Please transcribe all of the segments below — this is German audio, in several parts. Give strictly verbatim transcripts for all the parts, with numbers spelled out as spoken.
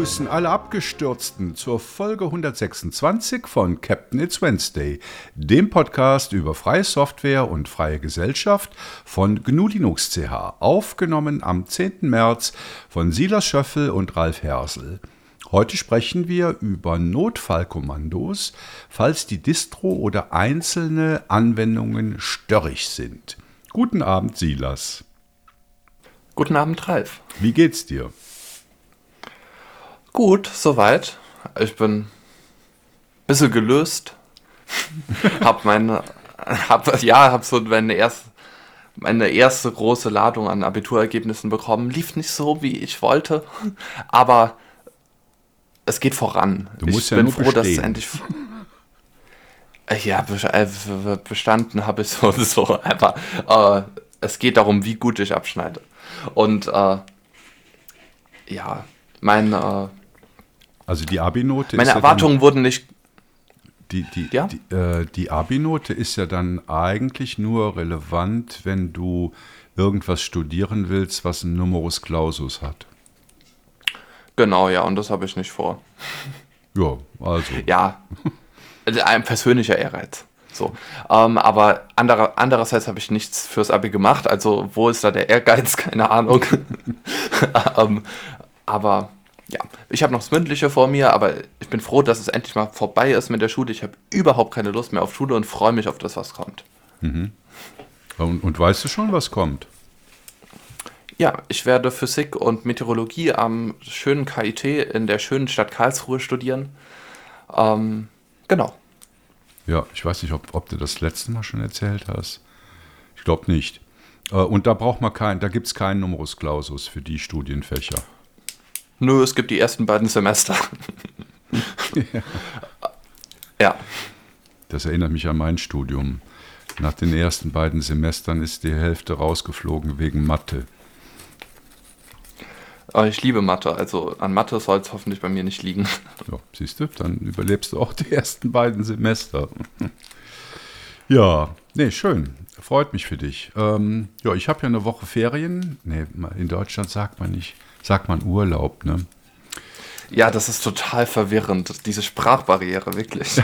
begrüßen alle Abgestürzten zur Folge hundertsechsundzwanzig von Captain It's Wednesday, dem Podcast über freie Software und freie Gesellschaft von G N U Linux C H, aufgenommen am zehnten März von Silas Schöffel und Ralf Hersel. Heute sprechen wir über Notfallkommandos, falls die Distro oder einzelne Anwendungen störrig sind. Guten Abend, Silas. Guten Abend, Ralf. Wie geht's dir? Gut, soweit. Ich bin ein bisschen gelöst. hab meine, hab, ja, hab so meine erste, meine erste große Ladung an Abiturergebnissen bekommen. Lief nicht so, wie ich wollte, aber es geht voran. Du musst ich ja bin nur froh, dass es bestehen. endlich. Ja, bestanden habe ich sowieso, aber äh, es geht darum, wie gut ich abschneide. Und äh, ja, mein äh, Also die Abi-Note meine ist ja Erwartungen dann, wurden nicht. die, die, Ja? die, äh, die Abi-Note ist ja dann eigentlich nur relevant, wenn du irgendwas studieren willst, was einen Numerus Clausus hat. Genau, ja, und das habe ich nicht vor. Ja, also. Ja, ein persönlicher Ehrgeiz. So. Ähm, aber anderer, andererseits habe ich nichts fürs Abi gemacht, also wo ist da der Ehrgeiz? Keine Ahnung. ähm, aber ja, ich habe noch das Mündliche vor mir, aber ich bin froh, dass es endlich mal vorbei ist mit der Schule. Ich habe überhaupt keine Lust mehr auf Schule und freue mich auf das, was kommt. Mhm. Und, und weißt du schon, was kommt? Ja, ich werde Physik und Meteorologie am schönen K I T in der schönen Stadt Karlsruhe studieren. Ähm, genau. Ja, ich weiß nicht, ob, ob du das letzte Mal schon erzählt hast. Ich glaube nicht. Äh, und da braucht man kein, da gibt es keinen Numerus Clausus für die Studienfächer. Nö, es gibt die ersten beiden Semester. Ja. Ja. Das erinnert mich an mein Studium. Nach den ersten beiden Semestern ist die Hälfte rausgeflogen wegen Mathe. Aber ich liebe Mathe, also an Mathe soll es hoffentlich bei mir nicht liegen. Ja, siehst du, dann überlebst du auch die ersten beiden Semester. Ja, nee, schön. Freut mich für dich. Ähm, ja, ich habe ja eine Woche Ferien. Nee, in Deutschland sagt man nicht, sagt man Urlaub, ne? Ja, das ist total verwirrend, diese Sprachbarriere, wirklich.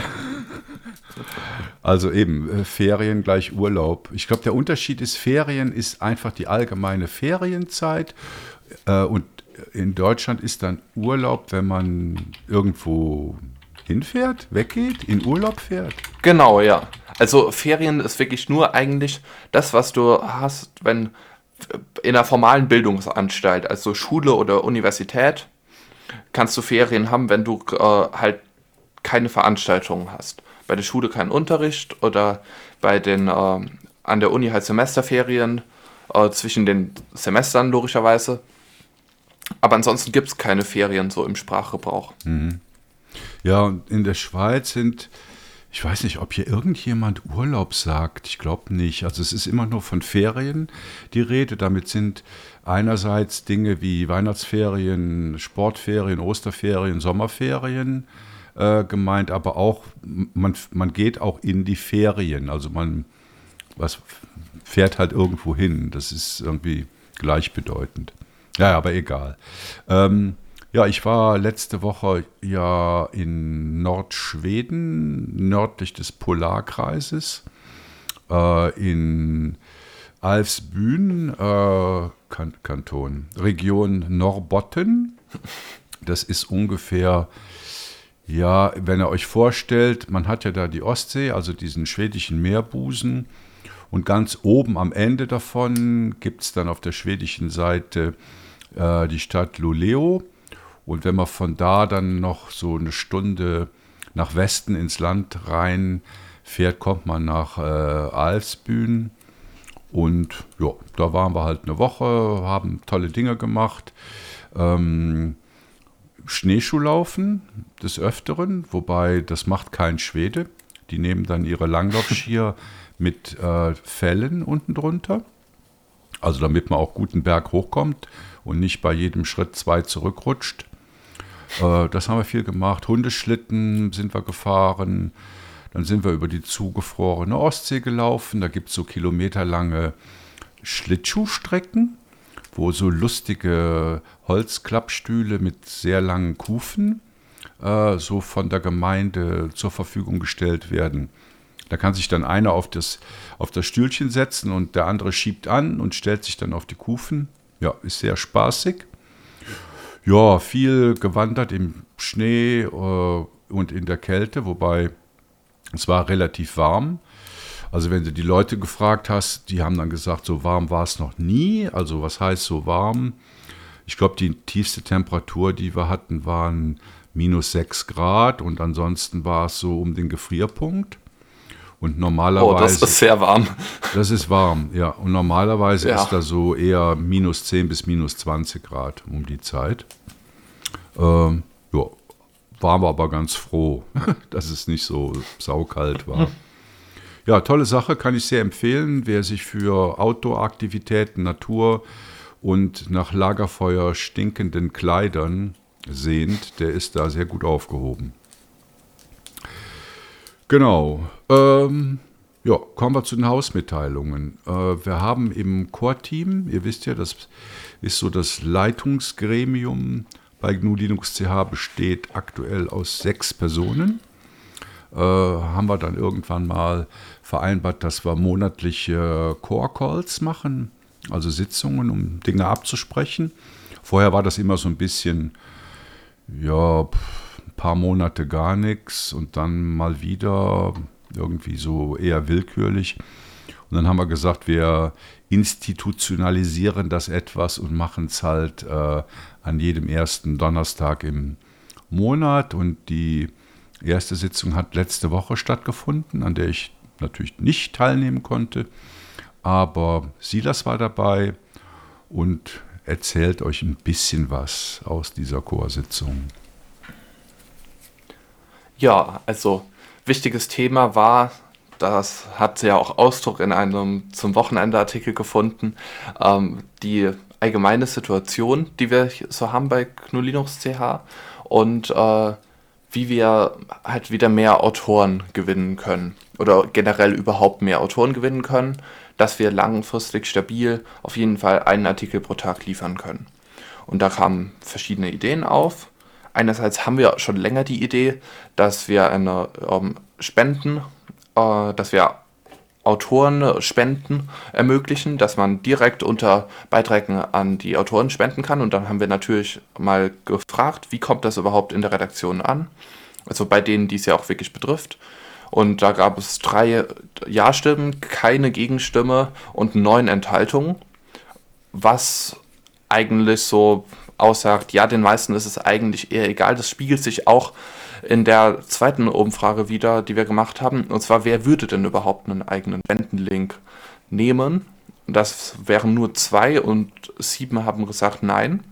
Also eben, äh, Ferien gleich Urlaub. Ich glaube, der Unterschied ist, Ferien ist einfach die allgemeine Ferienzeit äh, und in Deutschland ist dann Urlaub, wenn man irgendwo hinfährt, weggeht, in Urlaub fährt. Genau, ja. Also Ferien ist wirklich nur eigentlich das, was du hast, wenn in einer formalen Bildungsanstalt, also Schule oder Universität, kannst du Ferien haben, wenn du äh, halt keine Veranstaltungen hast. Bei der Schule keinen Unterricht oder bei den äh, an der Uni halt Semesterferien äh, zwischen den Semestern logischerweise. Aber ansonsten gibt es keine Ferien so im Sprachgebrauch. Mhm. Ja, und in der Schweiz sind, ich weiß nicht, ob hier irgendjemand Urlaub sagt. Ich glaube nicht. Also es ist immer nur von Ferien die Rede. Damit sind einerseits Dinge wie Weihnachtsferien, Sportferien, Osterferien, Sommerferien äh, gemeint, aber auch, man, man geht auch in die Ferien. Also man was, fährt halt irgendwo hin. Das ist irgendwie gleichbedeutend. Ja, aber egal. Ähm, ja, ich war letzte Woche ja in Nordschweden, nördlich des Polarkreises, äh, in Alfsbyn, äh, kan- Kanton, Region Norrbotten. Das ist ungefähr, ja, wenn ihr euch vorstellt, man hat ja da die Ostsee, also diesen schwedischen Meerbusen. Und ganz oben am Ende davon gibt es dann auf der schwedischen Seite äh, die Stadt Luleå. Und wenn man von da dann noch so eine Stunde nach Westen ins Land rein fährt, kommt man nach äh, Alfsbyn. Und ja, da waren wir halt eine Woche, haben tolle Dinge gemacht. Ähm, Schneeschuhlaufen des Öfteren, wobei das macht kein Schwede. Die nehmen dann ihre Langlaufskier mit äh, Fellen unten drunter. Also damit man auch guten Berg hochkommt und nicht bei jedem Schritt zwei zurückrutscht. Äh, das haben wir viel gemacht. Hundeschlitten sind wir gefahren. Dann sind wir über die zugefrorene Ostsee gelaufen. Da gibt es so kilometerlange Schlittschuhstrecken. wo so lustige Holzklappstühle mit sehr langen Kufen äh, so von der Gemeinde zur Verfügung gestellt werden. Da kann sich dann einer auf das, auf das Stühlchen setzen und der andere schiebt an und stellt sich dann auf die Kufen. Ja, ist sehr spaßig. Ja, viel gewandert im Schnee äh, und in der Kälte, wobei es war relativ warm. Also wenn du die Leute gefragt hast, die haben dann gesagt, so warm war es noch nie. Also was heißt so warm? Ich glaube, die tiefste Temperatur, die wir hatten, waren minus sechs Grad und ansonsten war es so um den Gefrierpunkt. Und normalerweise... Oh, das ist sehr warm. Das ist warm, ja. Und normalerweise Ja. ist da so eher minus zehn bis minus zwanzig Grad um die Zeit. Ähm, ja, waren wir aber ganz froh, dass es nicht so saukalt war. Ja, tolle Sache, kann ich sehr empfehlen. Wer sich für Outdoor-Aktivitäten, Natur und nach Lagerfeuer stinkenden Kleidern sehnt, der ist da sehr gut aufgehoben. Genau. Ähm, ja, kommen wir zu den Hausmitteilungen. Äh, wir haben im Core-Team, ihr wisst ja, das ist so das Leitungsgremium bei G N U Linux C H, besteht aktuell aus sechs Personen. Äh, haben wir dann irgendwann mal vereinbart, dass wir monatliche Core-Calls machen, also Sitzungen, um Dinge abzusprechen. Vorher war das immer so ein bisschen, ja, ein paar Monate gar nichts und dann mal wieder irgendwie so eher willkürlich. Und dann haben wir gesagt, wir institutionalisieren das etwas und machen es halt äh, an jedem ersten Donnerstag im Monat. Und die erste Sitzung hat letzte Woche stattgefunden, an der ich natürlich nicht teilnehmen konnte. Aber Silas war dabei und erzählt euch ein bisschen was aus dieser Chorsitzung. Ja, also wichtiges Thema war, das hat ja auch Ausdruck in einem zum Wochenende-Artikel gefunden, ähm, die allgemeine Situation, die wir so haben bei G N U Linux C H und äh, wie wir halt wieder mehr Autoren gewinnen können oder generell überhaupt mehr Autoren gewinnen können, dass wir langfristig stabil auf jeden Fall einen Artikel pro Tag liefern können. Und da kamen verschiedene Ideen auf. Einerseits haben wir schon länger die Idee, dass wir eine ähm, Spenden, äh, dass wir Autoren Spenden ermöglichen, dass man direkt unter Beiträgen an die Autoren spenden kann. Und dann haben wir natürlich mal gefragt, wie kommt das überhaupt in der Redaktion an? Also bei denen, die es ja auch wirklich betrifft. Und da gab es drei Ja-Stimmen, keine Gegenstimme und neun Enthaltungen, was eigentlich so aussagt, ja, den meisten ist es eigentlich eher egal. Das spiegelt sich auch in der zweiten Umfrage wieder, die wir gemacht haben. Und zwar, wer würde denn überhaupt einen eigenen Spendenlink nehmen? Das wären nur zwei und sieben haben gesagt nein.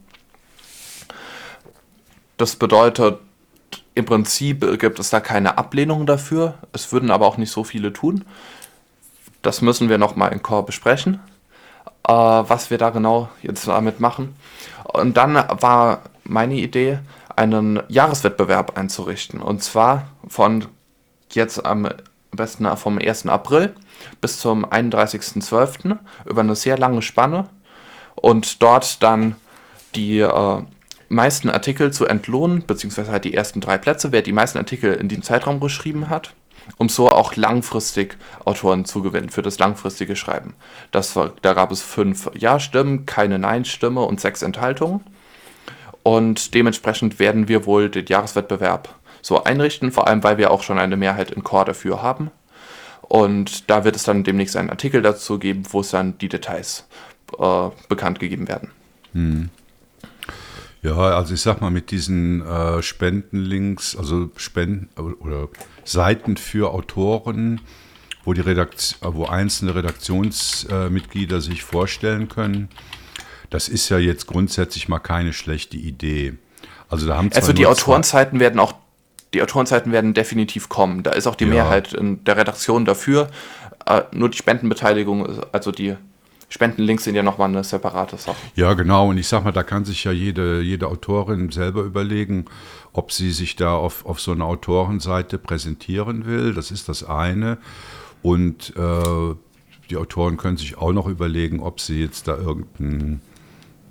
Das bedeutet, im Prinzip gibt es da keine Ablehnung dafür. Es würden aber auch nicht so viele tun. Das müssen wir nochmal in Core besprechen, äh, was wir da genau jetzt damit machen. Und dann war meine Idee, einen Jahreswettbewerb einzurichten. Und zwar von jetzt am besten vom ersten April bis zum einunddreißigsten zwölften über eine sehr lange Spanne. Und dort dann die äh, meisten Artikel zu entlohnen, beziehungsweise halt die ersten drei Plätze, wer die meisten Artikel in diesem Zeitraum geschrieben hat, um so auch langfristig Autoren zu gewinnen für das langfristige Schreiben. Das war, da gab es fünf Ja-Stimmen, keine Nein-Stimme und sechs Enthaltungen. Und dementsprechend werden wir wohl den Jahreswettbewerb so einrichten, vor allem weil wir auch schon eine Mehrheit in Core dafür haben. Und da wird es dann demnächst einen Artikel dazu geben, wo es dann die Details äh, bekannt gegeben werden. Hm. Ja, also ich sag mal, mit diesen äh, Spendenlinks, also Spenden oder Seiten für Autoren, wo die Redaktion, wo einzelne Redaktionsmitglieder äh, sich vorstellen können, das ist ja jetzt grundsätzlich mal keine schlechte Idee. Also da haben zwar Also die nur Autorenzeiten werden auch, die Autorenzeiten werden definitiv kommen. Da ist auch die Ja. Mehrheit in der Redaktion dafür. Äh, nur die Spendenbeteiligung, also die Spendenlinks sind ja nochmal eine separate Sache. Ja, genau. Und ich sag mal, da kann sich ja jede, jede Autorin selber überlegen, ob sie sich da auf, auf so einer Autorenseite präsentieren will. Das ist das eine. Und äh, die Autoren können sich auch noch überlegen, ob sie jetzt da irgendeinen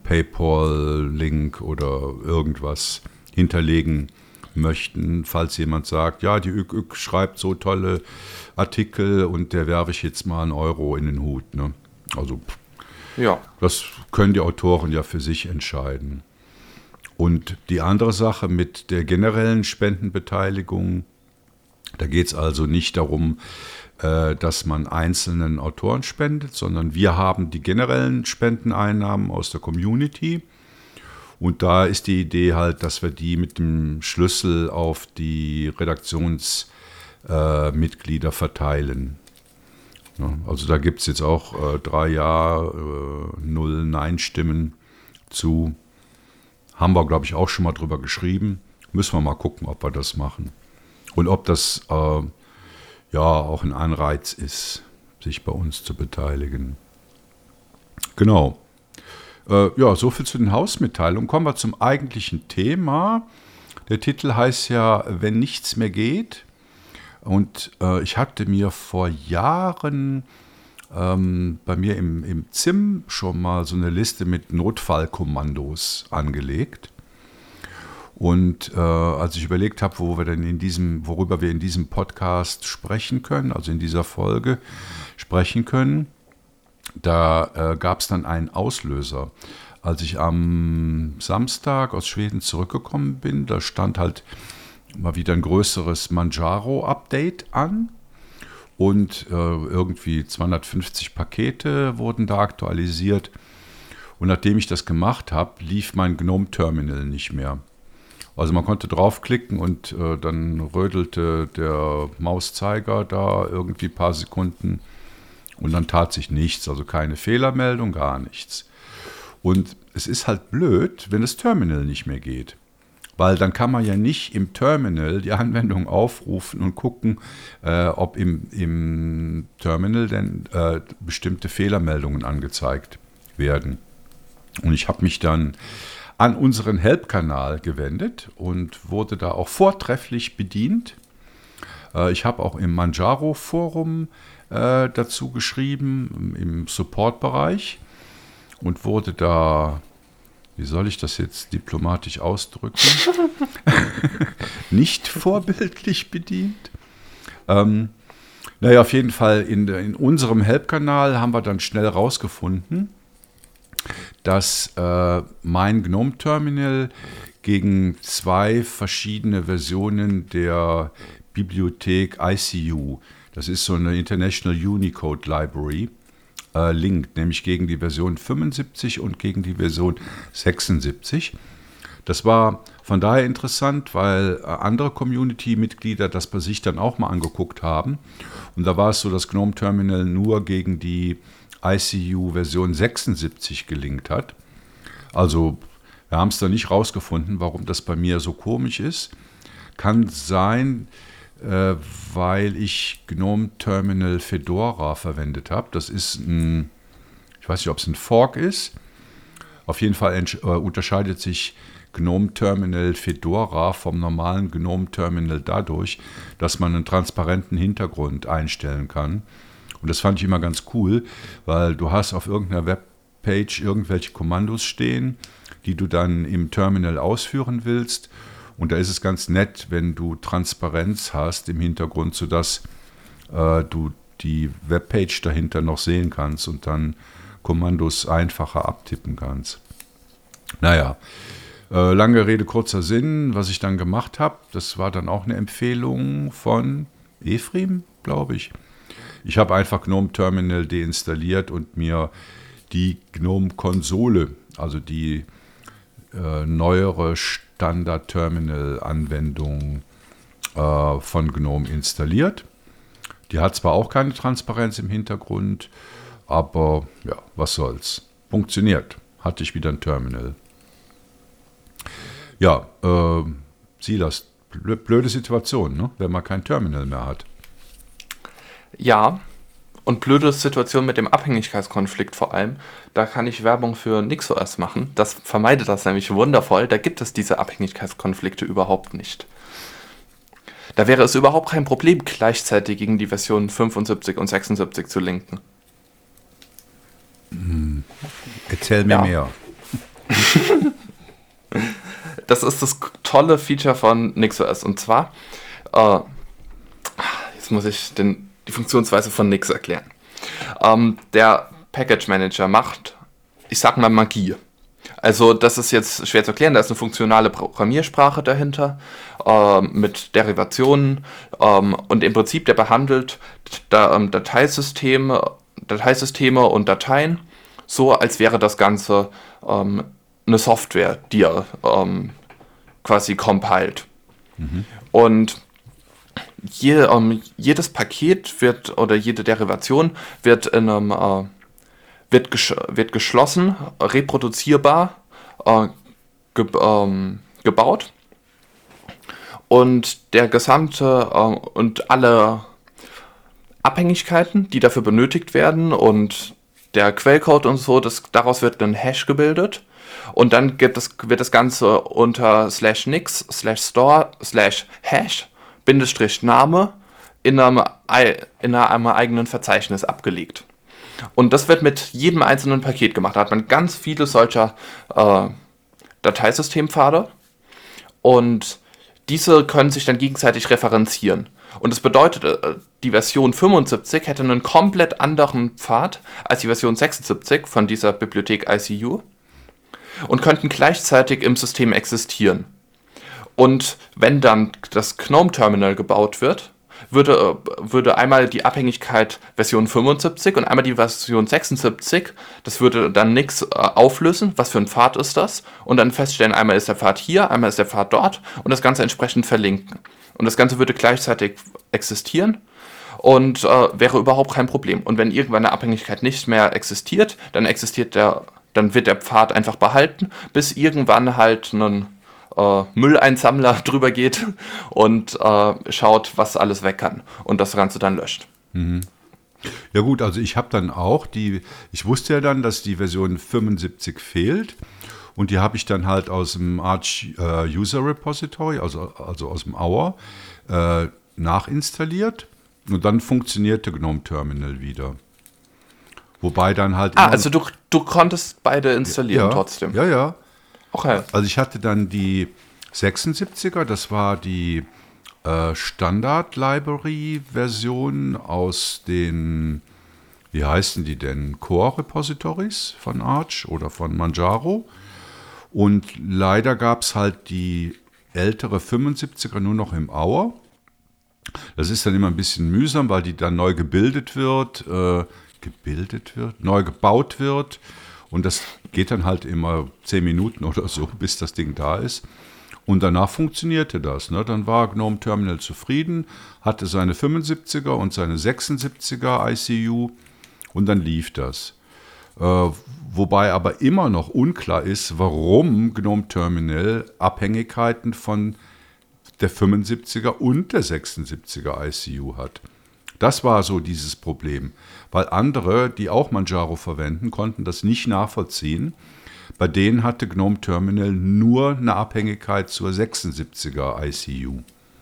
PayPal-Link oder irgendwas hinterlegen möchten, falls jemand sagt, ja, die Ük Ük schreibt so tolle Artikel und der werfe ich jetzt mal einen Euro in den Hut. Ne? Also Ja. das können die Autoren ja für sich entscheiden. Und die andere Sache mit der generellen Spendenbeteiligung, da geht es also nicht darum, äh, dass man einzelnen Autoren spendet, sondern wir haben die generellen Spendeneinnahmen aus der Community. Und da ist die Idee halt, dass wir die mit dem Schlüssel auf die Redaktionsmitglieder äh, verteilen. Ja, also da gibt es jetzt auch äh, drei Ja, äh, null Nein-Stimmen zu. Haben wir, glaube ich, auch schon mal drüber geschrieben. Müssen wir mal gucken, ob wir das machen. Und ob das äh, ja auch ein Anreiz ist, sich bei uns zu beteiligen. Genau. Äh, ja, soviel zu den Hausmitteilungen. Kommen wir zum eigentlichen Thema. Der Titel heißt ja, wenn nichts mehr geht. Und äh, ich hatte mir vor Jahren ähm, bei mir im, im Z I M schon mal so eine Liste mit Notfallkommandos angelegt. Und äh, als ich überlegt habe, wo wir denn in diesem, worüber wir in diesem Podcast sprechen können, also in dieser Folge sprechen können, da äh, gab es dann einen Auslöser. Als ich am Samstag aus Schweden zurückgekommen bin, da stand halt mal wieder ein größeres Manjaro-Update an und äh, irgendwie zweihundertfünfzig Pakete wurden da aktualisiert. Und nachdem ich das gemacht habe, lief mein GNOME-Terminal nicht mehr. Also man konnte draufklicken und äh, dann rödelte der Mauszeiger da irgendwie ein paar Sekunden und dann tat sich nichts, also keine Fehlermeldung, gar nichts. Und es ist halt blöd, wenn das Terminal nicht mehr geht. Weil dann kann man ja nicht im Terminal die Anwendung aufrufen und gucken, äh, ob im, im Terminal denn äh, bestimmte Fehlermeldungen angezeigt werden. Und ich habe mich dann an unseren Help-Kanal gewendet und wurde da auch vortrefflich bedient. Äh, ich habe auch im Manjaro-Forum äh, dazu geschrieben, im Support-Bereich und wurde da, wie soll ich das jetzt diplomatisch ausdrücken, nicht vorbildlich bedient. Ähm, naja, auf jeden Fall in, in unserem Help-Kanal haben wir dann schnell rausgefunden, dass äh, mein GNOME-Terminal gegen zwei verschiedene Versionen der Bibliothek I C U, das ist so eine International Unicode Library, äh, linkt, nämlich gegen die Version fünfundsiebzig und gegen die Version sechsundsiebzig. Das war von daher interessant, weil äh, andere Community-Mitglieder das bei sich dann auch mal angeguckt haben. Und da war es so, dass GNOME-Terminal nur gegen die I C U-Version sechsundsiebzig gelinkt hat. Also wir haben es da nicht rausgefunden, warum das bei mir so komisch ist. Kann sein, äh, weil ich GNOME-Terminal Fedora verwendet habe. Das ist ein, ich weiß nicht, ob es ein Fork ist. Auf jeden Fall äh, unterscheidet sich GNOME-Terminal Fedora vom normalen GNOME-Terminal dadurch, dass man einen transparenten Hintergrund einstellen kann. Und das fand ich immer ganz cool, weil du hast auf irgendeiner Webpage irgendwelche Kommandos stehen, die du dann im Terminal ausführen willst. Und da ist es ganz nett, wenn du Transparenz hast im Hintergrund, sodass äh, du die Webpage dahinter noch sehen kannst und dann Kommandos einfacher abtippen kannst. Naja, äh, lange Rede, kurzer Sinn, was ich dann gemacht habe, das war dann auch eine Empfehlung von Ephraim, glaube ich. Ich habe einfach GNOME-Terminal deinstalliert und mir die GNOME-Konsole, also die äh, neuere Standard-Terminal-Anwendung äh, von GNOME installiert. Die hat zwar auch keine Transparenz im Hintergrund, aber ja, was soll's. Funktioniert. Hatte ich wieder ein Terminal. Ja, äh, Silas, blöde Situation, ne? Wenn man kein Terminal mehr hat. Ja, und blöde Situation mit dem Abhängigkeitskonflikt vor allem. Da kann ich Werbung für NixOS machen. Das vermeidet das nämlich wundervoll. Da gibt es diese Abhängigkeitskonflikte überhaupt nicht. Da wäre es überhaupt kein Problem, gleichzeitig gegen die Versionen fünfundsiebzig und sechsundsiebzig zu linken. Hm. Erzähl mir Ja. mehr. Das ist das tolle Feature von NixOS. Und zwar, äh, jetzt muss ich den, die Funktionsweise von Nix erklären. Ähm, der Package Manager macht, ich sag mal, Magie. Also das ist jetzt schwer zu erklären, da ist eine funktionale Programmiersprache dahinter äh, mit Derivationen ähm, und im Prinzip der behandelt da, ähm, Dateisysteme, Dateisysteme und Dateien so, als wäre das Ganze ähm, eine Software, die er ähm, quasi compiled. Mhm. Und je, ähm, jedes Paket wird oder jede Derivation wird in einem äh, Wird, gesch wird geschlossen, reproduzierbar äh, ge ähm, gebaut und der gesamte äh, und alle Abhängigkeiten, die dafür benötigt werden und der Quellcode und so, das, daraus wird ein Hash gebildet und dann gibt es, wird das Ganze unter slash nix slash store slash hash Bindestrich Name in einem, in einem eigenen Verzeichnis abgelegt. Und das wird mit jedem einzelnen Paket gemacht. Da hat man ganz viele solcher äh, Dateisystempfade und diese können sich dann gegenseitig referenzieren. Und das bedeutet, äh, die Version fünfundsiebzig hätte einen komplett anderen Pfad als die Version sechsundsiebzig von dieser Bibliothek I C U und könnten gleichzeitig im System existieren. Und wenn dann das GNOME-Terminal gebaut wird, Würde, würde einmal die Abhängigkeit Version fünfundsiebzig und einmal die Version sechsundsiebzig, das würde dann nichts äh, auflösen, was für ein Pfad ist das, und dann feststellen, einmal ist der Pfad hier, einmal ist der Pfad dort und das Ganze entsprechend verlinken. Und das Ganze würde gleichzeitig existieren und äh, wäre überhaupt kein Problem. Und wenn irgendwann eine Abhängigkeit nicht mehr existiert, dann existiert der, dann wird der Pfad einfach behalten, bis irgendwann halt ein Äh, Mülleinsammler drüber geht und äh, schaut, was alles weg kann und das Ganze dann löscht. Mhm. Ja gut, also ich habe dann auch die, ich wusste ja dann, dass die Version fünfundsiebzig fehlt und die habe ich dann halt aus dem Arch äh, User Repository, also, also aus dem Auer, äh, nachinstalliert und dann funktionierte GNOME Terminal wieder. Wobei dann halt... Ah, also du, du konntest beide installieren ja, trotzdem? Ja, ja. Okay. Also ich hatte dann die sechsundsiebziger, das war die äh, Standard-Library-Version aus den, wie heißen die denn, Core-Repositories von Arch oder von Manjaro. Und leider gab es halt die ältere fünfundsiebziger nur noch im Auer. Das ist dann immer ein bisschen mühsam, weil die dann neu gebildet wird, äh, gebildet wird, neu gebaut wird. Und das geht dann halt immer zehn Minuten oder so, bis das Ding da ist. Und danach funktionierte das. Ne? Dann war GNOME Terminal zufrieden, hatte seine fünfundsiebziger und seine sechsundsiebziger I C U und dann lief das. Äh, wobei aber immer noch unklar ist, warum GNOME Terminal Abhängigkeiten von der fünfundsiebziger und der sechsundsiebziger I C U hat. Das war so dieses Problem, weil andere, die auch Manjaro verwenden, konnten das nicht nachvollziehen. Bei denen hatte GNOME Terminal nur eine Abhängigkeit zur sechsundsiebziger I C U.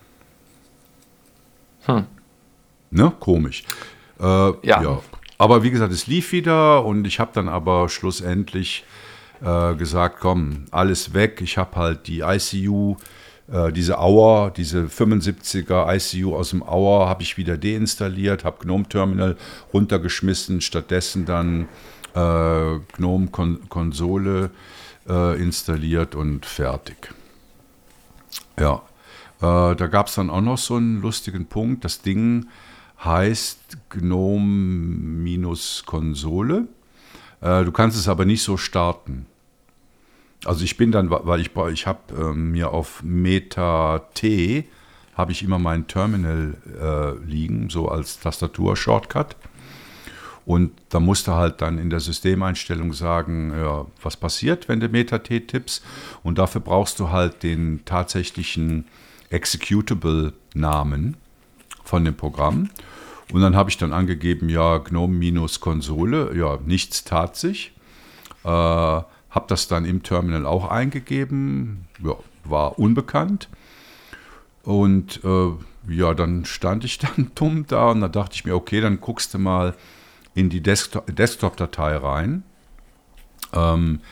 Hm. Ne? Komisch. Äh, ja. ja. Aber wie gesagt, es lief wieder und ich habe dann aber schlussendlich äh, gesagt, komm, alles weg. Ich habe halt die I C U, äh, diese Auer, diese fünfundsiebziger I C U aus dem Auer habe ich wieder deinstalliert, habe GNOME Terminal runtergeschmissen, stattdessen dann äh, GNOME Kon- Konsole äh, installiert und fertig. Ja, äh, da gab es dann auch noch so einen lustigen Punkt. Das Ding heißt GNOME-Konsole. Äh, du kannst es aber nicht so starten. Also ich bin dann, weil ich, ich habe ähm, mir auf Meta-T habe ich immer mein Terminal äh, liegen, so als Tastatur-Shortcut. Und da musst du halt dann in der Systemeinstellung sagen, ja, was passiert, wenn du Meta-T tippst. Und dafür brauchst du halt den tatsächlichen Executable-Namen von dem Programm. Und dann habe ich dann angegeben, ja, GNOME-Konsole, ja, nichts tat sich. Äh, habe das dann im Terminal auch eingegeben, ja, war unbekannt. Und äh, ja, dann stand ich dann dumm da und da dachte ich mir, okay, dann guckst du mal in die Desktop- Desktop-Datei rein. Ähm,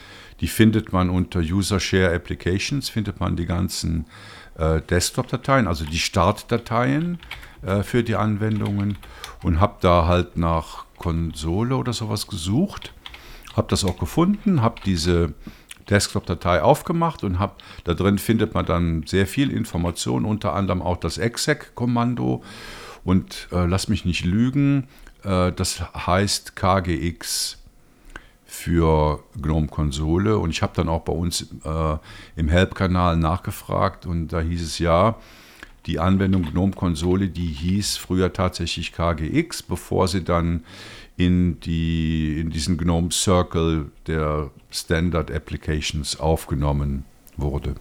Die findet man unter User Share Applications, findet man die ganzen äh, Desktop-Dateien, also die Startdateien äh, für die Anwendungen und habe da halt nach Konsole oder sowas gesucht, habe das auch gefunden, habe diese Desktop-Datei aufgemacht und hab, da drin findet man dann sehr viel Information, unter anderem auch das exec-Kommando und äh, lass mich nicht lügen, äh, das heißt K G X für GNOME Konsole und ich habe dann auch bei uns äh, im Help-Kanal nachgefragt und da hieß es ja, die Anwendung GNOME Konsole, die hieß früher tatsächlich K G X, bevor sie dann in, die, in diesen GNOME Circle der Standard Applications aufgenommen wurde.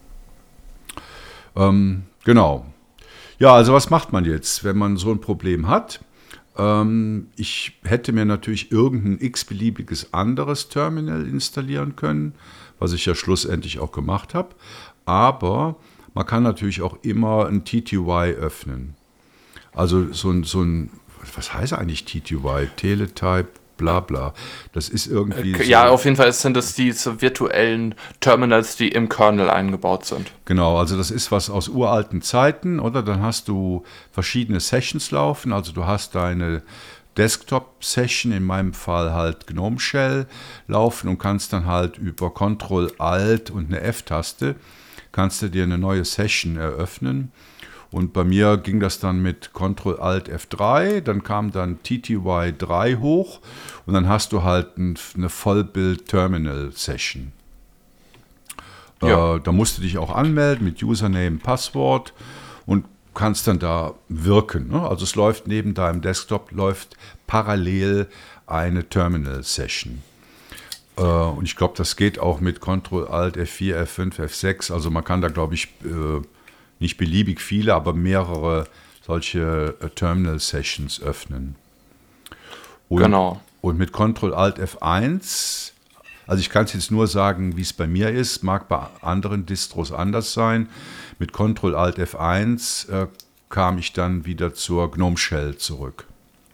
Ähm, genau. Ja, also was macht man jetzt, wenn man so ein Problem hat? Ähm, ich hätte mir natürlich irgendein x-beliebiges anderes Terminal installieren können, was ich ja schlussendlich auch gemacht habe. Aber man kann natürlich auch immer ein T T Y öffnen. Also so ein, so ein was heißt eigentlich T T Y? Teletype, bla bla. Das ist irgendwie. Ja, so, auf jeden Fall sind es diese virtuellen Terminals, die im Kernel eingebaut sind. Genau, also das ist was aus uralten Zeiten, oder? Dann hast du verschiedene Sessions laufen, also du hast deine Desktop-Session, in meinem Fall halt GNOME Shell laufen und kannst dann halt über Control Alt und eine F-Taste kannst du dir eine neue Session eröffnen. Und bei mir ging das dann mit Control Alt F drei, dann kam dann T T Y drei hoch und dann hast du halt ein, eine Vollbild-Terminal-Session. Ja. Äh, da musst du dich auch anmelden mit Username, Passwort und kannst dann da wirken. Ne? Also es läuft neben deinem Desktop, läuft parallel eine Terminal-Session. Äh, und ich glaube, das geht auch mit Control Alt F vier, F fünf, F sechs. Also man kann da, glaube ich, äh, nicht beliebig viele, aber mehrere solche äh, Terminal-Sessions öffnen. Und, Genau. Und mit Control Alt F eins, also ich kann es jetzt nur sagen, wie es bei mir ist, mag bei anderen Distros anders sein. Mit Control Alt F eins äh, kam ich dann wieder zur GNOME Shell zurück.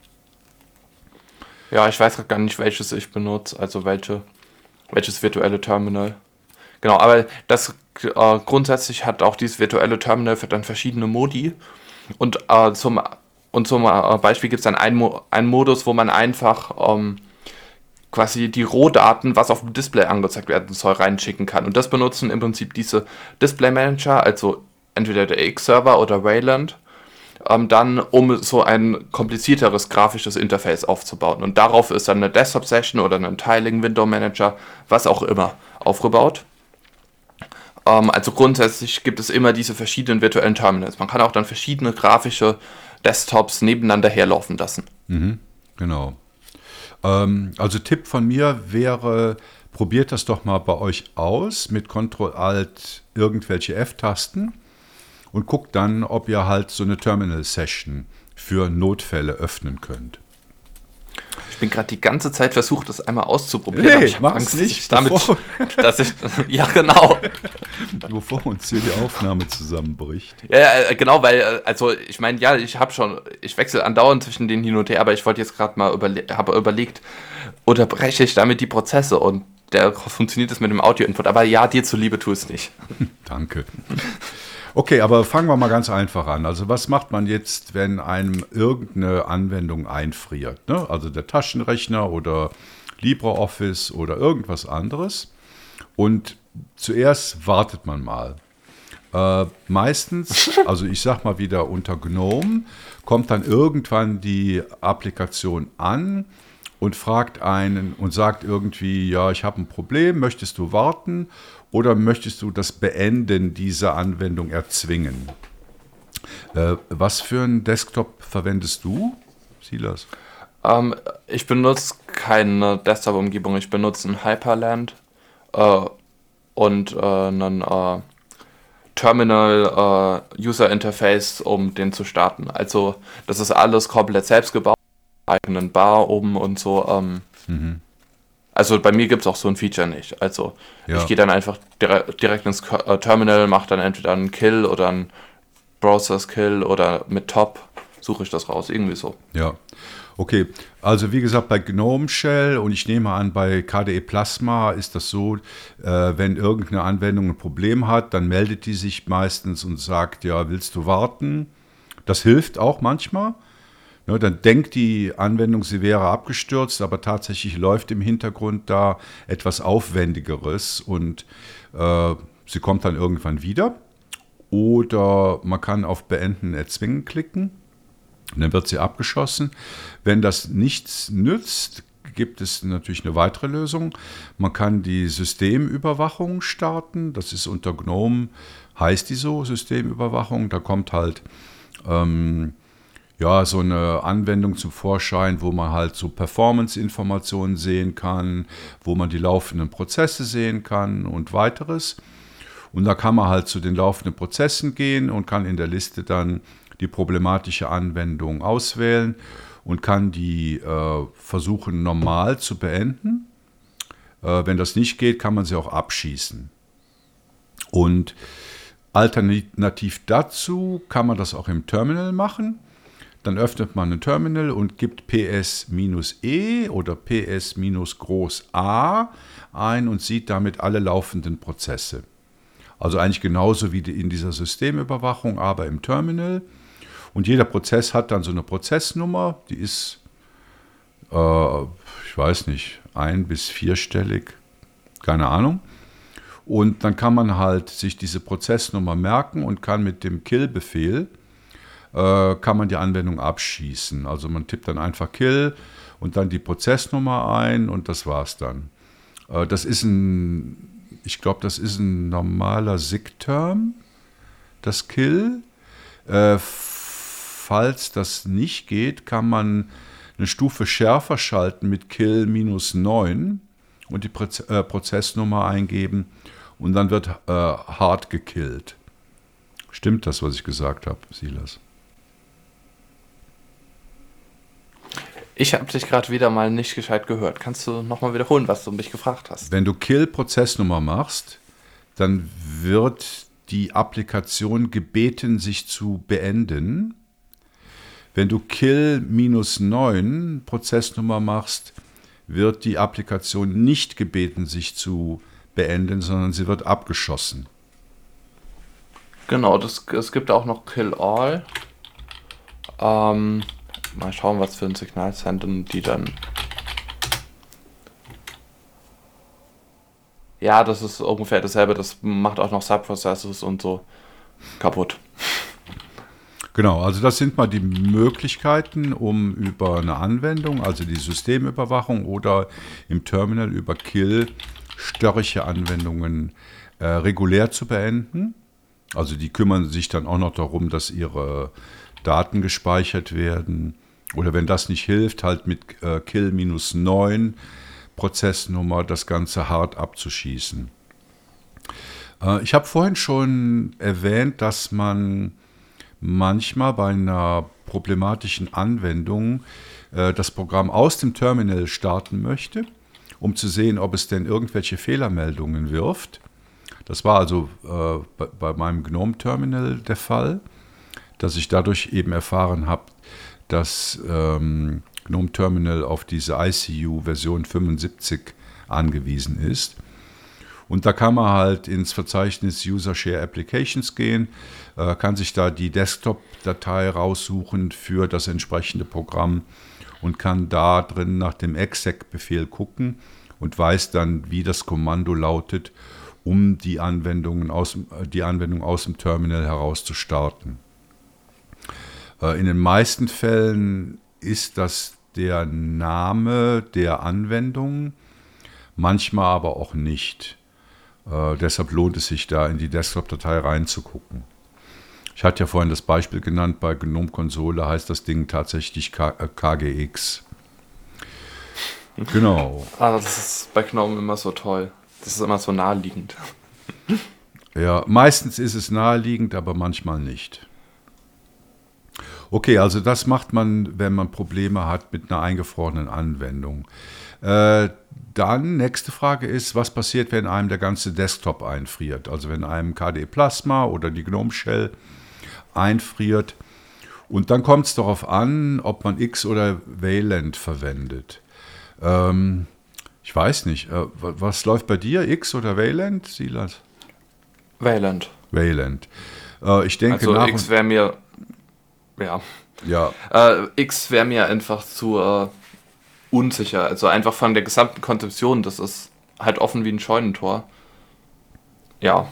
Ja, ich weiß gar nicht, welches ich benutze, also welche, welches virtuelle Terminal. Genau, aber das äh, grundsätzlich hat auch dieses virtuelle Terminal für dann verschiedene Modi. Und äh, zum, und zum äh, Beispiel gibt es dann einen, Mo- einen Modus, wo man einfach ähm, quasi die Rohdaten, was auf dem Display angezeigt werden soll, reinschicken kann. Und das benutzen im Prinzip diese Display Manager, also entweder der X-Server oder Wayland, ähm, dann um so ein komplizierteres grafisches Interface aufzubauen. Und darauf ist dann eine Desktop-Session oder ein Tiling-Window-Manager, was auch immer, aufgebaut. Ähm, also grundsätzlich gibt es immer diese verschiedenen virtuellen Terminals. Man kann auch dann verschiedene grafische Desktops nebeneinander herlaufen lassen. Mhm, genau. Ähm, also Tipp von mir wäre, probiert das doch mal bei euch aus mit Control Alt irgendwelche F-Tasten und guckt dann, ob ihr halt so eine Terminal-Session für Notfälle öffnen könnt. Ich bin gerade die ganze Zeit versucht, das einmal auszuprobieren. Nee, aber ich hab mach's Angst, nicht, ich damit, bevor- dass ich, ja genau. Bevor uns hier die Aufnahme zusammenbricht. Ja, ja, genau, weil, äh, also ich meine, ja, ich habe schon, ich wechsle andauernd zwischen den hin und her, aber ich wollte jetzt gerade mal überle habe überlegt, unterbreche ich damit die Prozesse und der funktioniert das mit dem Audio-Input. Aber ja, dir zuliebe tu es nicht. Danke. Okay, aber fangen wir mal ganz einfach an. Also was macht man jetzt, wenn einem irgendeine Anwendung einfriert? Ne? Also der Taschenrechner oder LibreOffice oder irgendwas anderes. Und zuerst wartet man mal. Äh, meistens, also ich sag mal wieder unter GNOME, kommt dann irgendwann die Applikation an und fragt einen und sagt irgendwie, ja, ich habe ein Problem, möchtest du warten oder möchtest du das Beenden dieser Anwendung erzwingen? Äh, was für einen Desktop verwendest du, Silas? Ähm, ich benutze keine Desktop-Umgebung, ich benutze ein Hyperland äh, und äh, einen äh, Terminal äh, User Interface, um den zu starten. Also das ist alles komplett selbst gebaut, eigenen Bar oben und so. Ähm, Mhm. Also bei mir gibt es auch so ein Feature nicht. Also Ja. ich gehe dann einfach dire direkt ins Ko- äh, Terminal, mache dann entweder einen Kill oder einen Browsers Kill oder mit Top suche ich das raus, irgendwie so. Ja, okay. Also wie gesagt, bei GNOME Shell und ich nehme an, bei K D E Plasma ist das so, äh, wenn irgendeine Anwendung ein Problem hat, dann meldet die sich meistens und sagt, ja, willst du warten? Das hilft auch manchmal. Ne, dann denkt die Anwendung, sie wäre abgestürzt, aber tatsächlich läuft im Hintergrund da etwas Aufwendigeres und äh, sie kommt dann irgendwann wieder. Oder man kann auf Beenden, Erzwingen klicken. Und dann wird sie abgeschossen. Wenn das nichts nützt, gibt es natürlich eine weitere Lösung. Man kann die Systemüberwachung starten. Das ist unter GNOME, heißt die so, Systemüberwachung. Da kommt halt ähm, ja, so eine Anwendung zum Vorschein, wo man halt so Performance-Informationen sehen kann, wo man die laufenden Prozesse sehen kann und weiteres. Und da kann man halt zu den laufenden Prozessen gehen und kann in der Liste dann die problematische Anwendung auswählen und kann die äh, versuchen normal zu beenden. Äh, wenn das nicht geht, kann man sie auch abschießen. Und alternativ dazu kann man das auch im Terminal machen. Dann öffnet man ein Terminal und gibt ps-e oder ps-groß A ein und sieht damit alle laufenden Prozesse. Also eigentlich genauso wie in dieser Systemüberwachung, aber im Terminal. Und jeder Prozess hat dann so eine Prozessnummer, die ist, äh, ich weiß nicht, ein- bis vierstellig, keine Ahnung. Und dann kann man halt sich diese Prozessnummer merken und kann mit dem Kill-Befehl, äh, kann man die Anwendung abschießen. Also man tippt dann einfach Kill und dann die Prozessnummer ein und das war's dann. Äh, das ist ein, ich glaube, das ist ein normaler S I G-Term, das Kill. Äh, Falls das nicht geht, kann man eine Stufe schärfer schalten mit Kill minus neun und die Proze- äh, Prozessnummer eingeben und dann wird äh, hart gekillt. Stimmt das, was ich gesagt habe, Silas? Ich habe dich gerade wieder mal nicht gescheit gehört. Kannst du nochmal wiederholen, was du mich gefragt hast? Wenn du Kill-Prozessnummer machst, dann wird die Applikation gebeten, sich zu beenden. Wenn du Kill minus neun Prozessnummer machst, wird die Applikation nicht gebeten, sich zu beenden, sondern sie wird abgeschossen. Genau, das, es gibt auch noch Kill All. Ähm, mal schauen, was für ein Signal senden die dann. Ja, das ist ungefähr dasselbe. Das macht auch noch Subprocesses und so kaputt. Genau, also das sind mal die Möglichkeiten, um über eine Anwendung, also die Systemüberwachung oder im Terminal über Kill störrische Anwendungen äh, regulär zu beenden. Also die kümmern sich dann auch noch darum, dass ihre Daten gespeichert werden. Oder wenn das nicht hilft, halt mit äh, Kill minus neun Prozessnummer das Ganze hart abzuschießen. Äh, ich habe vorhin schon erwähnt, dass man manchmal bei einer problematischen Anwendung äh, das Programm aus dem Terminal starten möchte, um zu sehen, ob es denn irgendwelche Fehlermeldungen wirft. Das war also äh, bei, bei meinem GNOME-Terminal der Fall, dass ich dadurch eben erfahren habe, dass ähm, GNOME-Terminal auf diese I C U-Version fünfundsiebzig angewiesen ist. Und da kann man halt ins Verzeichnis User Share Applications gehen, äh, kann sich da die Desktop-Datei raussuchen für das entsprechende Programm und kann da drin nach dem exec-Befehl gucken und weiß dann, wie das Kommando lautet, um die, Anwendungen aus, die Anwendung aus dem Terminal heraus zu starten. Äh, in den meisten Fällen ist das der Name der Anwendung, manchmal aber auch nicht. Äh, deshalb lohnt es sich, da in die Desktop-Datei reinzugucken. Ich hatte ja vorhin das Beispiel genannt, bei GNOME-Konsole heißt das Ding tatsächlich K- äh, K G X. Genau. Ah, das ist bei GNOME immer so toll. Das ist immer so naheliegend. Ja, meistens ist es naheliegend, aber manchmal nicht. Okay, also das macht man, wenn man Probleme hat mit einer eingefrorenen Anwendung. Äh, dann, nächste Frage ist, was passiert, wenn einem der ganze Desktop einfriert? Also wenn einem K D E Plasma oder die GNOME Shell einfriert Und dann kommt es darauf an, ob man X oder Wayland verwendet. Ähm, ich weiß nicht, äh, was läuft bei dir, X oder Wayland, Silas? Wayland. Wayland. Äh, ich denke Also nach X wäre mir, ja, ja, äh, X wäre mir einfach zu äh, unsicher. Also einfach von der gesamten Konzeption, das ist halt offen wie ein Scheunentor. Ja.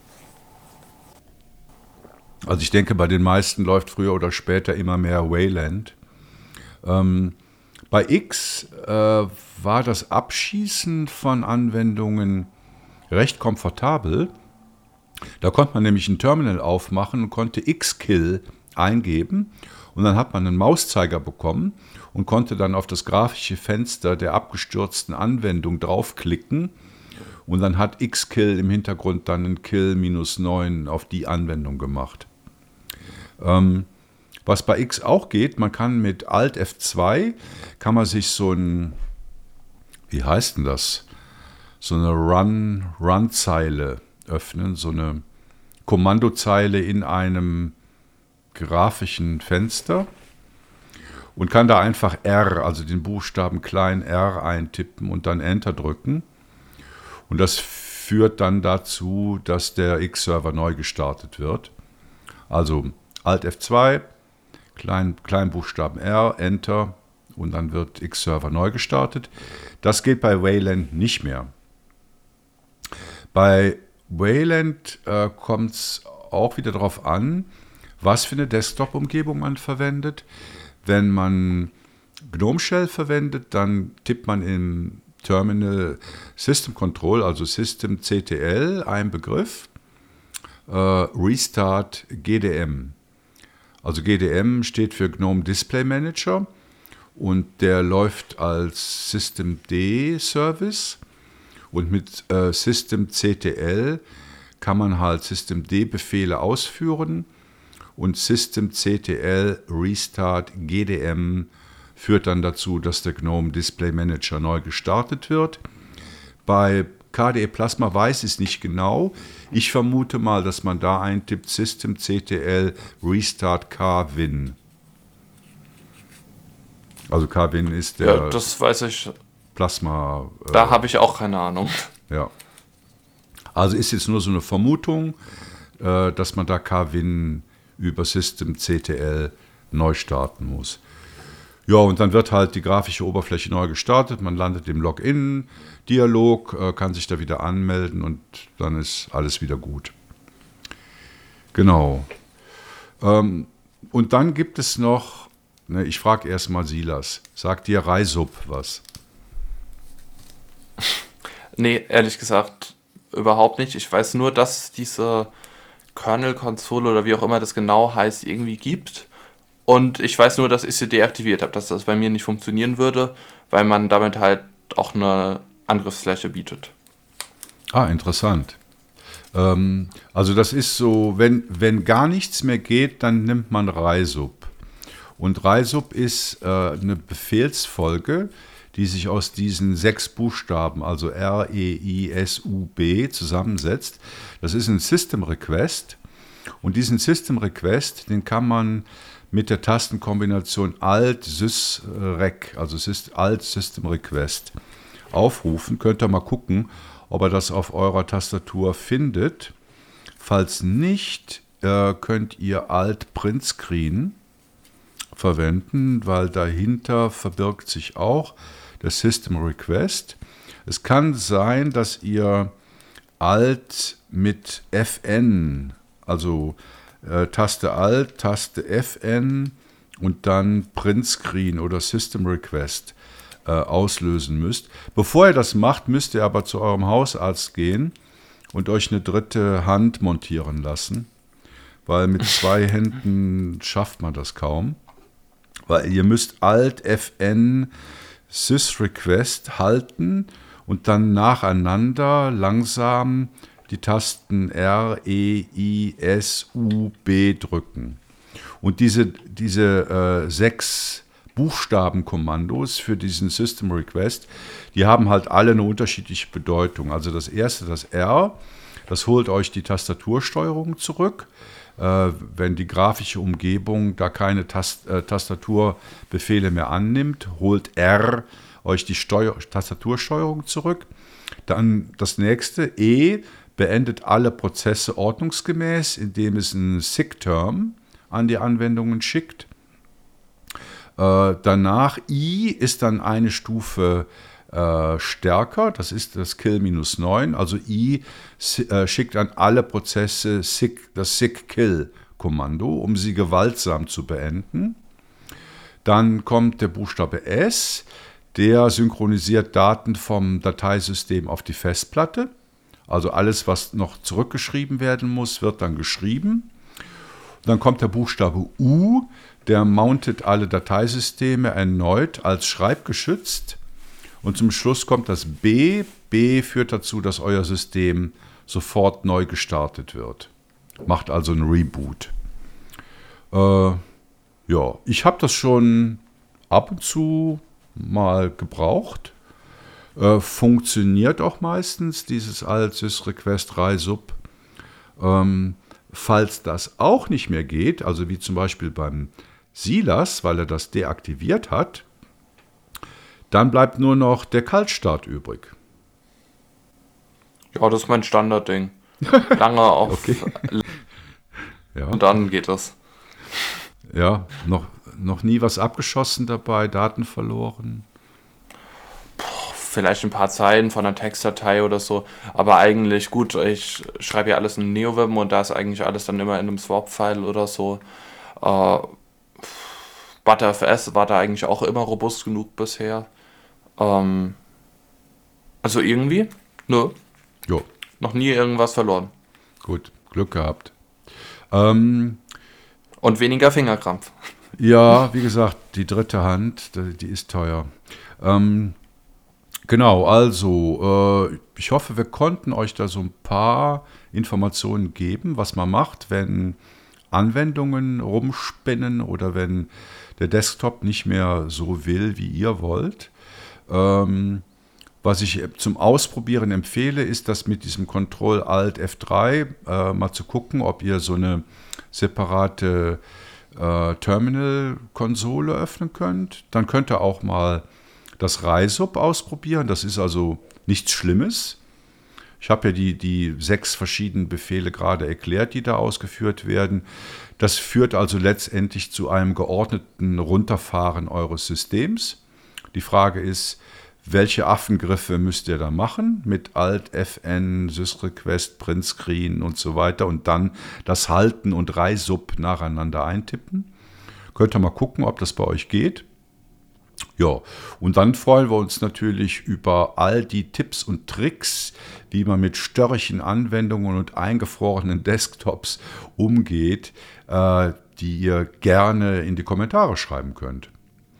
also ich denke, bei den meisten läuft früher oder später immer mehr Wayland. Ähm, bei X äh, war das Abschießen von Anwendungen recht komfortabel. Da konnte man nämlich ein Terminal aufmachen und konnte Xkill eingeben und dann hat man einen Mauszeiger bekommen und konnte dann auf das grafische Fenster der abgestürzten Anwendung draufklicken und dann hat Xkill im Hintergrund dann einen Kill minus neun auf die Anwendung gemacht. Ähm, was bei X auch geht, man kann mit Alt F zwei, kann man sich so ein, wie heißt denn das, so eine Run, Run-Zeile öffnen, so eine Kommandozeile in einem grafischen Fenster und kann da einfach R, also den Buchstaben klein r eintippen und dann Enter drücken. Und das führt dann dazu, dass der X-Server neu gestartet wird. Also Alt F zwei, klein, Kleinbuchstaben R, Enter und dann wird X-Server neu gestartet. Das geht bei Wayland nicht mehr. Bei Wayland äh, kommt es auch wieder darauf an, was für eine Desktop-Umgebung man verwendet. Wenn man GNOME Shell verwendet, dann tippt man im Terminal System Control, also systemctl, einen Begriff, äh, Restart G D M. Also G D M steht für GNOME Display Manager und der läuft als Systemd-Service. Und mit äh, systemctl kann man halt systemd-Befehle ausführen und systemctl restart G D M führt dann dazu, dass der GNOME Display Manager neu gestartet wird. Bei K D E Plasma weiß ich es nicht genau. Ich vermute mal, dass man da eintippt systemctl restart kwin. Also kwin ist der Ja, das weiß ich. Plasma. Äh, Da habe ich auch keine Ahnung. Ja. Also ist jetzt nur so eine Vermutung, äh, dass man da kwin über systemctl neu starten muss. Ja, und dann wird halt die grafische Oberfläche neu gestartet. Man landet im Login-Dialog, äh, kann sich da wieder anmelden und dann ist alles wieder gut. Genau. Ähm, und dann gibt es noch, ne, ich frage erstmal Silas, sagt dir Rhysub was? Nee, ehrlich gesagt, überhaupt nicht. Ich weiß nur, dass es diese Kernel-Konsole oder wie auch immer das genau heißt, irgendwie gibt. Und ich weiß nur, dass ich sie deaktiviert habe, dass das bei mir nicht funktionieren würde, weil man damit halt auch eine Angriffsfläche bietet. Ah, interessant. Ähm, also das ist so, wenn, wenn gar nichts mehr geht, dann nimmt man Rhysub. Und Rhysub ist äh, eine Befehlsfolge, die sich aus diesen sechs Buchstaben, also R, E, I, S, U, B, zusammensetzt. Das ist ein System Request. Und diesen System Request, den kann man mit der Tastenkombination Alt, Sys, Rec, also Alt, System Request, aufrufen. Könnt ihr mal gucken, ob ihr das auf eurer Tastatur findet. Falls nicht, äh, könnt ihr Alt Print Screen verwenden, weil dahinter verbirgt sich auch der System Request. Es kann sein, dass ihr Alt mit F N, also äh, Taste Alt, Taste F N und dann Print Screen oder System Request äh, auslösen müsst. Bevor ihr das macht, müsst ihr aber zu eurem Hausarzt gehen und euch eine dritte Hand montieren lassen, weil mit zwei Händen schafft man das kaum. Weil ihr müsst Alt F N Sysrequest halten und dann nacheinander langsam die Tasten R, E, I, S, U, B drücken. Und diese, diese äh, sechs Buchstabenkommandos für diesen System Request, die haben halt alle eine unterschiedliche Bedeutung. Also das erste, das R, das holt euch die Tastatursteuerung zurück. äh, wenn die grafische Umgebung da keine Tast, äh, Tastaturbefehle mehr annimmt, holt R euch die Steuer, Tastatursteuerung zurück. Dann das nächste, E, beendet alle Prozesse ordnungsgemäß, indem es einen S I G-Term an die Anwendungen schickt. Äh, danach I ist dann eine Stufe äh, stärker, das ist das Kill minus neun, also I äh, schickt an alle Prozesse S I G, das S I G-Kill-Kommando, um sie gewaltsam zu beenden. Dann kommt der Buchstabe S, der synchronisiert Daten vom Dateisystem auf die Festplatte. Also alles, was noch zurückgeschrieben werden muss, wird dann geschrieben. Dann kommt der Buchstabe U, der mountet alle Dateisysteme erneut als schreibgeschützt. Und zum Schluss kommt das B. B führt dazu, dass euer System sofort neu gestartet wird. Macht also einen Reboot. Äh, ja, ich habe das schon ab und zu mal gebraucht. Äh, funktioniert auch meistens, dieses alt sysrequest risub. Ähm, falls das auch nicht mehr geht, also wie zum Beispiel beim Silas, weil er das deaktiviert hat, dann bleibt nur noch der Kaltstart übrig. Ja, das ist mein Standardding. Lange auf... Okay. Ja. Und dann geht das. Ja, noch, noch nie was abgeschossen dabei, Daten verloren. Vielleicht ein paar Zeilen von einer Textdatei oder so, aber eigentlich gut, ich schreibe ja alles in NeoVim und da ist eigentlich alles dann immer in einem Swap-File oder so. Äh, ButterFS war da eigentlich auch immer robust genug bisher. Ähm, also irgendwie, nö, Jo, noch nie irgendwas verloren. gut, Glück gehabt. Ähm, Und weniger Fingerkrampf. ja, wie gesagt, die dritte Hand, die, die ist teuer. Ähm, Genau, also äh, ich hoffe, wir konnten euch da so ein paar Informationen geben, was man macht, wenn Anwendungen rumspinnen oder wenn der Desktop nicht mehr so will, wie ihr wollt. Ähm, was ich zum Ausprobieren empfehle, ist, das mit diesem Control Alt F drei äh, mal zu gucken, ob ihr so eine separate äh, Terminal-Konsole öffnen könnt. Dann könnt ihr auch mal das risub ausprobieren, das ist also nichts Schlimmes. Ich habe ja die, die sechs verschiedenen Befehle gerade erklärt, die da ausgeführt werden. Das führt also letztendlich zu einem geordneten Runterfahren eures Systems. Die Frage ist, welche Affengriffe müsst ihr da machen? Mit Alt, Fn, sysrequest, Printscreen und so weiter und dann das Halten und risub nacheinander eintippen. Könnt ihr mal gucken, ob das bei euch geht. Ja, und dann freuen wir uns natürlich über all die Tipps und Tricks, wie man mit störrigen Anwendungen und eingefrorenen Desktops umgeht, äh, die ihr gerne in die Kommentare schreiben könnt.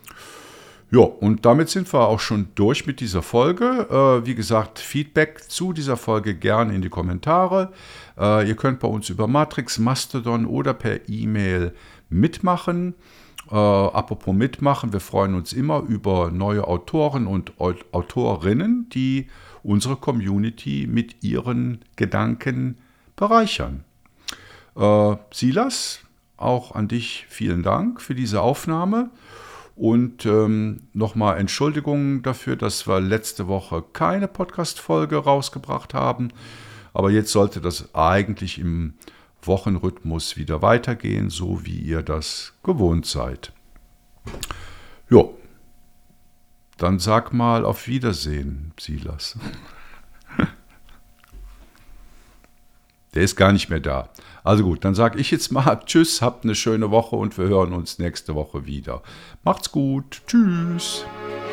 Ja, und damit sind wir auch schon durch mit dieser Folge. Äh, wie gesagt, Feedback zu dieser Folge gerne in die Kommentare. Äh, ihr könnt bei uns über Matrix, Mastodon oder per E-Mail mitmachen. Äh, apropos mitmachen, wir freuen uns immer über neue Autoren und Autorinnen, die unsere Community mit ihren Gedanken bereichern. Äh, Silas, auch an dich vielen Dank für diese Aufnahme und ähm, nochmal Entschuldigung dafür, dass wir letzte Woche keine Podcast-Folge rausgebracht haben, aber jetzt sollte das eigentlich im Wochenrhythmus wieder weitergehen, so wie ihr das gewohnt seid. Jo, dann sag mal auf Wiedersehen, Silas. Der ist gar nicht mehr da. Also gut, dann sage ich jetzt mal Tschüss, habt eine schöne Woche und wir hören uns nächste Woche wieder. Macht's gut, tschüss.